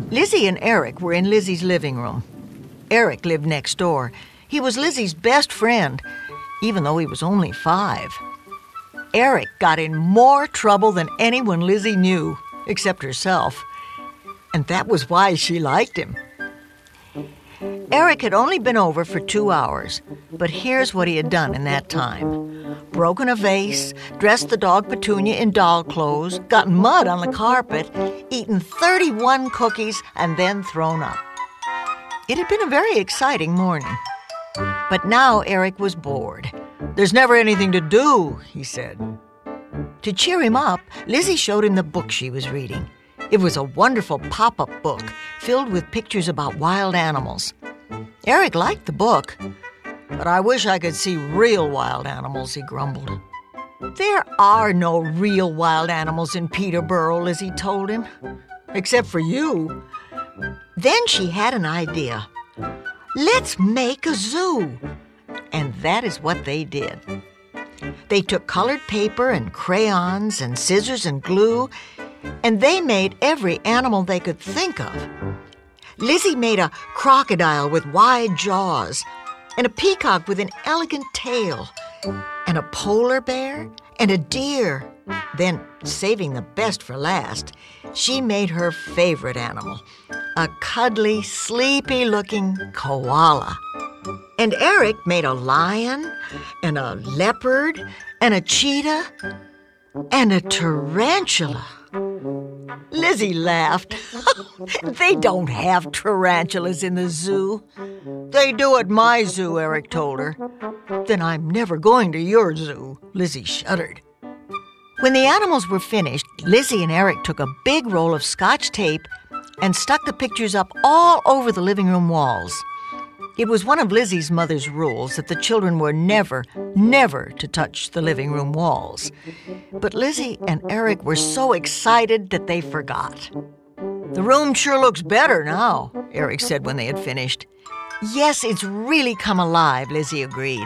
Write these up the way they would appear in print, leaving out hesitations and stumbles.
Lizzie and Eric were in Lizzie's living room. Eric lived next door. He was Lizzie's best friend, even though he was only 5. Eric got in more trouble than anyone Lizzie knew, except herself. And that was why she liked him. Eric had only been over for 2 hours, but here's what he had done in that time. Broken a vase, dressed the dog Petunia in doll clothes, gotten mud on the carpet, eaten 31 cookies, and then thrown up. It had been a very exciting morning. But now Eric was bored. "There's never anything to do," he said. To cheer him up, Lizzie showed him the book she was reading. It was a wonderful pop-up book filled with pictures about wild animals. Eric liked the book, but "I wish I could see real wild animals," he grumbled. "There are no real wild animals in Peterborough," Lizzie told him, "except for you." Then she had an idea. "Let's make a zoo." And that is what they did. They took colored paper and crayons and scissors and glue, and they made every animal they could think of. Lizzie made a crocodile with wide jaws, and a peacock with an elegant tail, and a polar bear, and a deer. Then, saving the best for last, she made her favorite animal, a cuddly, sleepy-looking koala. And Eric made a lion, and a leopard, and a cheetah, and a tarantula. Lizzie laughed. "They don't have tarantulas in the zoo." "They do at my zoo," Eric told her. "Then I'm never going to your zoo," Lizzie shuddered. When the animals were finished, Lizzie and Eric took a big roll of Scotch tape and stuck the pictures up all over the living room walls. It was one of Lizzie's mother's rules that the children were never to touch the living room walls. But Lizzie and Eric were so excited that they forgot. "The room sure looks better now," Eric said when they had finished. "Yes, it's really come alive," Lizzie agreed.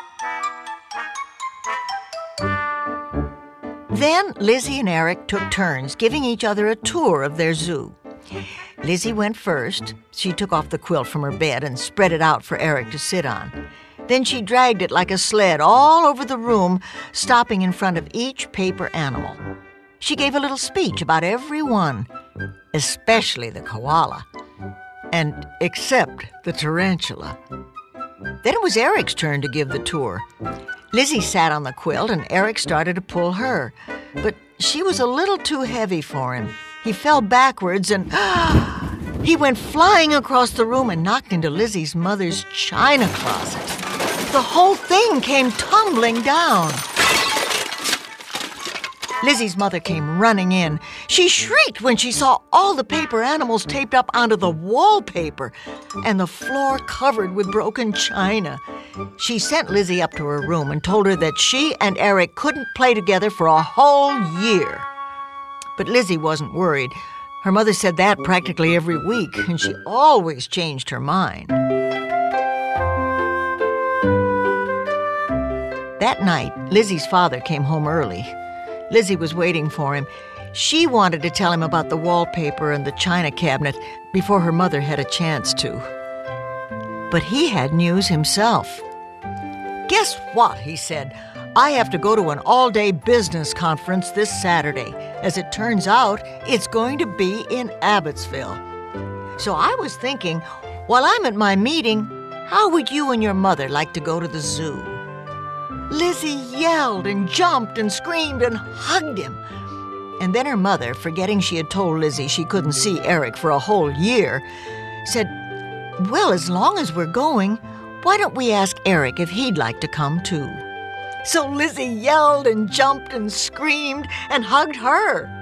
Then Lizzie and Eric took turns giving each other a tour of their zoo. Lizzie went first. She took off the quilt from her bed and spread it out for Eric to sit on. Then she dragged it like a sled all over the room, stopping in front of each paper animal. She gave a little speech about every one, especially the koala, and except the tarantula. Then it was Eric's turn to give the tour. Lizzie sat on the quilt and Eric started to pull her, but she was a little too heavy for him. He fell backwards and he went flying across the room and knocked into Lizzie's mother's china closet. The whole thing came tumbling down. Lizzie's mother came running in. She shrieked when she saw all the paper animals taped up onto the wallpaper and the floor covered with broken china. She sent Lizzie up to her room and told her that she and Eric couldn't play together for a whole year. But Lizzie wasn't worried. Her mother said that practically every week, and she always changed her mind. That night, Lizzie's father came home early. Lizzie was waiting for him. She wanted to tell him about the wallpaper and the china cabinet before her mother had a chance to. But he had news himself. "Guess what?" he said. "I have to go to an all-day business conference this Saturday. As it turns out, it's going to be in Abbotsville. So I was thinking, while I'm at my meeting, how would you and your mother like to go to the zoo?" Lizzie yelled and jumped and screamed and hugged him. And then her mother, forgetting she had told Lizzie she couldn't see Eric for a whole year, said, "Well, as long as we're going, why don't we ask Eric if he'd like to come too?" So Lizzie yelled and jumped and screamed and hugged her.